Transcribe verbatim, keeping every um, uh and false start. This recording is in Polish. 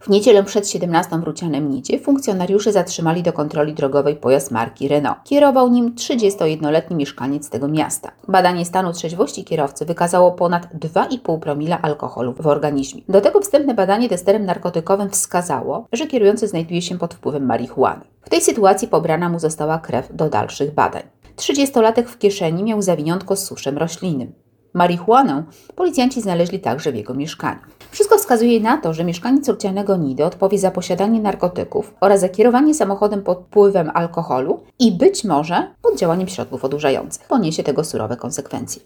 W niedzielę przed siedemnastą w Rucianem-Nidzie funkcjonariusze zatrzymali do kontroli drogowej pojazd marki Renault. Kierował nim trzydziestojednoletni mieszkaniec tego miasta. Badanie stanu trzeźwości kierowcy wykazało ponad dwa i pół promila alkoholu w organizmie. Do tego wstępne badanie testerem narkotykowym wskazało, że kierujący znajduje się pod wpływem marihuany. W tej sytuacji pobrana mu została krew do dalszych badań. Trzydziestolatek w kieszeni miał zawiniątko z suszem roślinnym. Marihuanę policjanci znaleźli także w jego mieszkaniu. Wszystko wskazuje na to, że mieszkaniec Rucianego Nidy odpowie za posiadanie narkotyków oraz za kierowanie samochodem pod wpływem alkoholu i być może pod działaniem środków odurzających. Poniesie tego surowe konsekwencje.